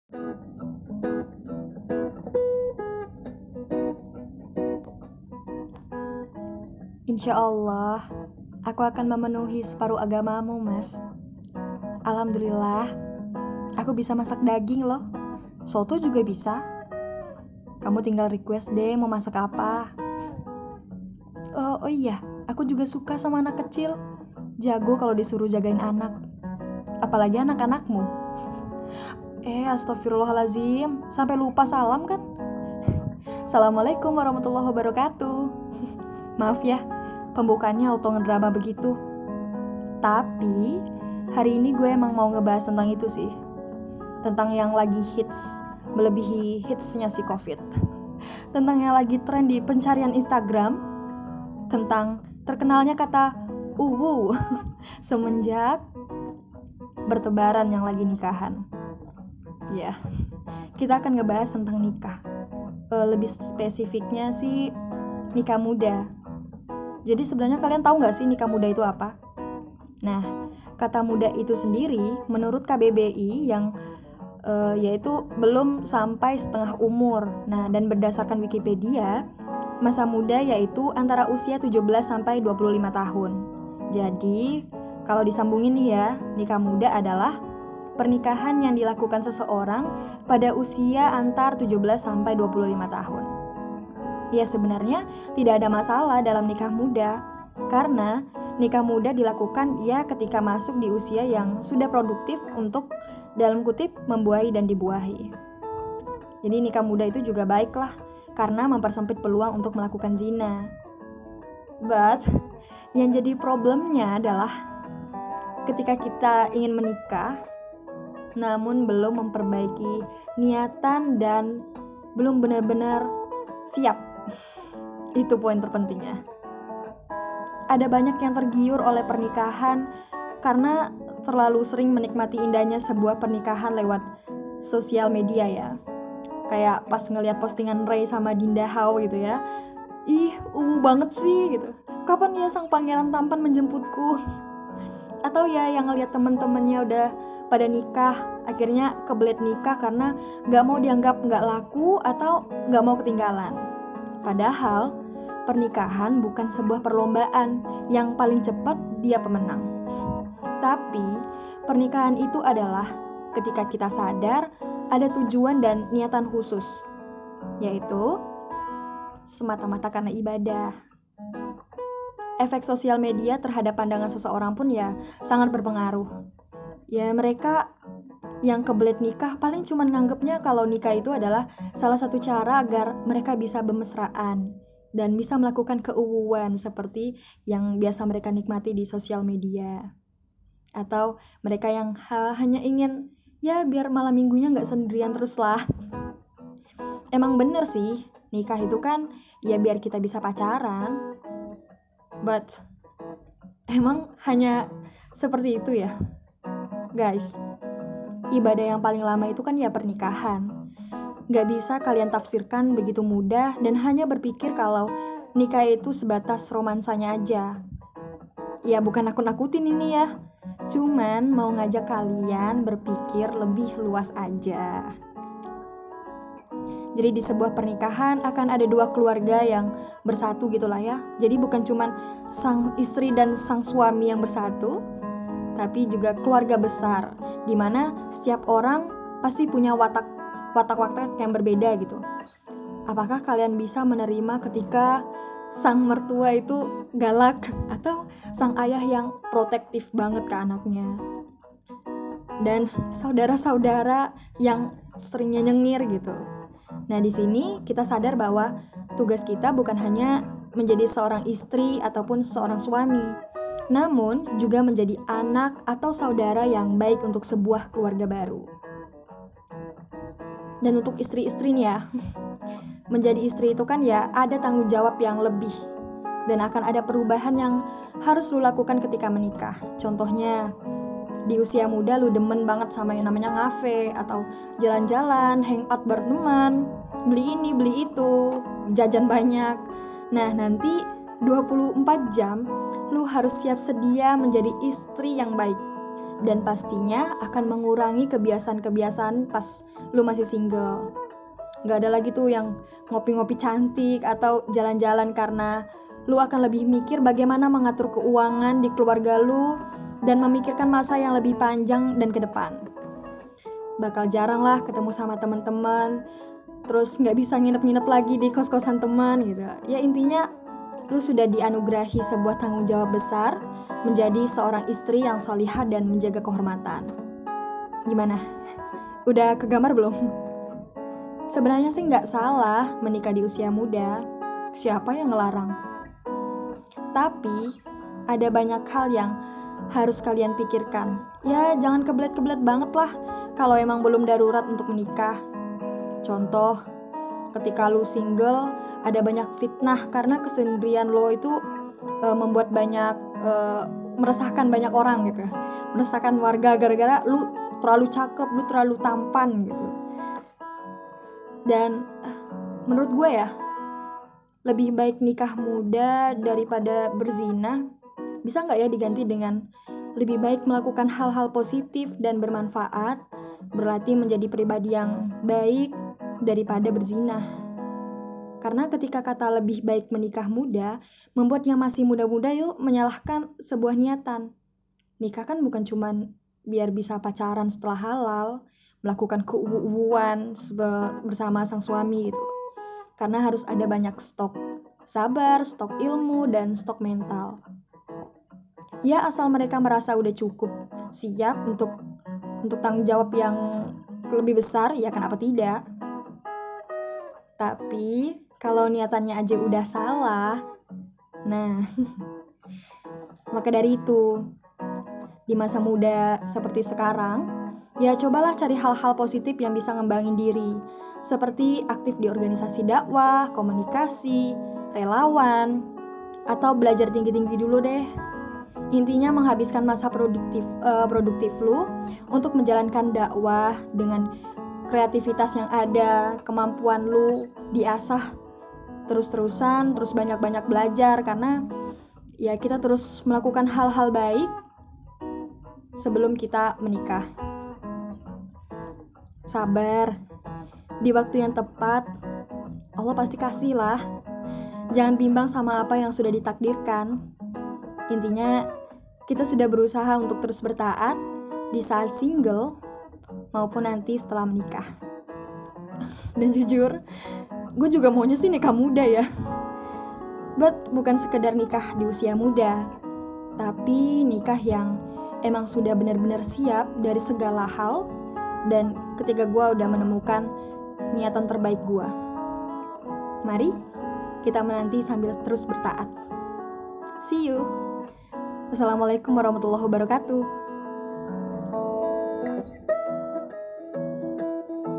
Insya Allah, aku akan memenuhi separuh agamamu, Mas. Alhamdulillah, aku bisa masak daging loh. Soto juga bisa. Kamu tinggal request deh mau masak apa. Oh iya, aku juga suka sama anak kecil. Jago kalau disuruh jagain anak. Apalagi anak-anakmu. Astagfirullahalazim, sampai lupa salam kan? Assalamualaikum warahmatullahi wabarakatuh. Maaf ya, pembukaannya auto ngedrama begitu. Tapi, hari ini gue emang mau ngebahas tentang itu sih. Tentang yang lagi hits, melebihi hitsnya si COVID. Tentang yang lagi tren di pencarian Instagram. Tentang terkenalnya kata uwu semenjak bertebaran yang lagi nikahan. Ya, kita akan ngebahas tentang nikah. Lebih spesifiknya sih nikah muda. Jadi sebenarnya kalian tahu nggak sih nikah muda itu apa? Nah, kata muda itu sendiri menurut KBBI yang yaitu belum sampai setengah umur. Nah, dan berdasarkan Wikipedia, masa muda yaitu antara usia 17 sampai 25 tahun. Jadi, kalau disambungin nih ya, nikah muda adalah pernikahan yang dilakukan seseorang pada usia antar 17 sampai 25 tahun. Ya sebenarnya tidak ada masalah dalam nikah muda, karena nikah muda dilakukan ya ketika masuk di usia yang sudah produktif untuk dalam kutip membuahi dan dibuahi. Jadi nikah muda itu juga baiklah, karena mempersempit peluang untuk melakukan zina. But yang jadi problemnya adalah ketika kita ingin menikah namun belum memperbaiki niatan dan belum benar-benar siap. Itu poin terpentingnya. Ada banyak yang tergiur oleh pernikahan karena terlalu sering menikmati indahnya sebuah pernikahan lewat sosial media ya. Kayak pas ngelihat postingan Ray sama Dinda Hao gitu ya. Ih, banget sih gitu. Kapan ya sang pangeran tampan menjemputku? Atau ya yang ngelihat temen-temennya udah pada nikah, akhirnya kebelet nikah karena gak mau dianggap gak laku atau gak mau ketinggalan. Padahal pernikahan bukan sebuah perlombaan yang paling cepat dia pemenang. Tapi pernikahan itu adalah ketika kita sadar ada tujuan dan niatan khusus, yaitu semata-mata karena ibadah. Efek sosial media terhadap pandangan seseorang pun ya sangat berpengaruh. Ya mereka yang kebelet nikah paling cuma nganggepnya kalau nikah itu adalah salah satu cara agar mereka bisa bermesraan dan bisa melakukan keuwuan seperti yang biasa mereka nikmati di sosial media. Atau mereka yang hanya ingin ya biar malam minggunya gak sendirian terus lah. Emang bener sih, nikah itu kan ya biar kita bisa pacaran. But emang hanya seperti itu ya? Guys, ibadah yang paling lama itu kan ya pernikahan. Gak bisa kalian tafsirkan begitu mudah dan hanya berpikir kalau nikah itu sebatas romansanya aja. Ya bukan nakut-nakutin ini ya, cuman mau ngajak kalian berpikir lebih luas aja. Jadi di sebuah pernikahan akan ada dua keluarga yang bersatu gitulah ya. Jadi bukan cuman sang istri dan sang suami yang bersatu, tapi juga keluarga besar, di mana setiap orang pasti punya watak-watak yang berbeda gitu. Apakah kalian bisa menerima ketika sang mertua itu galak atau sang ayah yang protektif banget ke anaknya? Dan saudara-saudara yang seringnya nyengir gitu. Nah, di sini kita sadar bahwa tugas kita bukan hanya menjadi seorang istri ataupun seorang suami, namun juga menjadi anak atau saudara yang baik untuk sebuah keluarga baru. Dan untuk istri-istri nih ya, menjadi istri itu kan ya ada tanggung jawab yang lebih dan akan ada perubahan yang harus lu lakukan ketika menikah. Contohnya, di usia muda lu demen banget sama yang namanya ngafe atau jalan-jalan, hangout berteman, beli ini, beli itu, jajan banyak. Nah, nanti 24 jam lu harus siap sedia menjadi istri yang baik. dan pastinya akan mengurangi kebiasaan-kebiasaan pas lu masih single. Gak ada lagi tuh yang ngopi-ngopi cantik atau jalan-jalan, karena lu akan lebih mikir bagaimana mengatur keuangan di keluarga lu dan memikirkan masa yang lebih panjang dan ke depan. Bakal jarang lah ketemu sama teman-teman, terus gak bisa nginep-nginep lagi di kos-kosan teman gitu. Ya intinya lu sudah dianugerahi sebuah tanggung jawab besar menjadi seorang istri yang salihah dan menjaga kehormatan. Gimana? Udah kegambar belum? Sebenarnya sih gak salah menikah di usia muda. Siapa yang ngelarang? Tapi ada banyak hal yang harus kalian pikirkan. Ya jangan kebelet-kebelet banget lah kalau emang belum darurat untuk menikah. Contoh, ketika lu single, ada banyak fitnah karena kesendirian lo itu membuat banyak meresahkan banyak orang gitu. Meresahkan warga gara-gara lu terlalu cakep, lu terlalu tampan gitu. Dan menurut gue ya, lebih baik nikah muda daripada berzina. Bisa gak ya diganti dengan lebih baik melakukan hal-hal positif dan bermanfaat, berlatih menjadi pribadi yang baik daripada berzina. Karena ketika kata lebih baik menikah muda, membuat yang masih muda-muda yuk menyalahkan sebuah niatan. Nikah kan bukan cuman biar bisa pacaran setelah halal, melakukan keuuan bersama sang suami gitu. Karena harus ada banyak stok sabar, stok ilmu, dan stok mental. Ya asal mereka merasa udah cukup siap untuk tanggung jawab yang lebih besar, ya kenapa tidak? Tapi kalau niatannya aja udah salah, nah maka dari itu di masa muda seperti sekarang, ya cobalah cari hal-hal positif yang bisa ngembangin diri, seperti aktif di organisasi dakwah, komunikasi, relawan, atau belajar tinggi-tinggi dulu deh. Intinya menghabiskan masa produktif lu untuk menjalankan dakwah dengan kreativitas yang ada, kemampuan lu diasah terus-terusan, terus banyak-banyak belajar, karena ya kita terus melakukan hal-hal baik sebelum kita menikah. Sabar, di waktu yang tepat Allah pasti kasih lah. Jangan bimbang sama apa yang sudah ditakdirkan. Intinya kita sudah berusaha untuk terus bertaat di saat single maupun nanti setelah menikah. Dan jujur, gue juga maunya sih nikah muda ya. But bukan sekedar nikah di usia muda, tapi nikah yang emang sudah benar-benar siap dari segala hal, dan ketika gue udah menemukan niatan terbaik gue. Mari kita menanti sambil terus bertaat. See you. Wassalamualaikum warahmatullahi wabarakatuh.